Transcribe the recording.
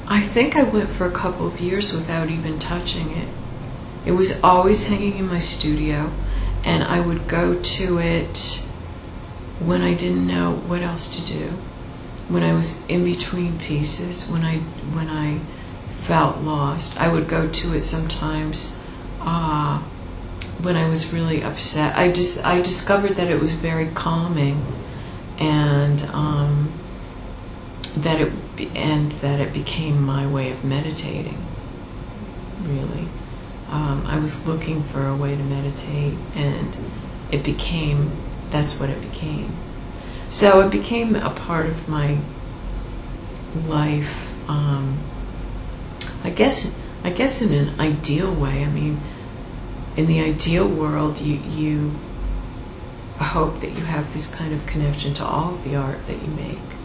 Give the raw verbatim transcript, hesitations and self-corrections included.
I think I went for a couple of years without even touching it. It was always hanging in my studio, and I would go to it when I didn't know what else to do, when I was in between pieces, when I when I felt lost. I would go to it sometimes uh, when I was really upset. I just I discovered that it was very calming, and um, that it and that it became my way of meditating. Really, um, I was looking for a way to meditate, and it became. That's what it became. So it became a part of my life. Um, I guess. I guess in an ideal way. I mean, in the ideal world, you you hope that you have this kind of connection to all of the art that you make.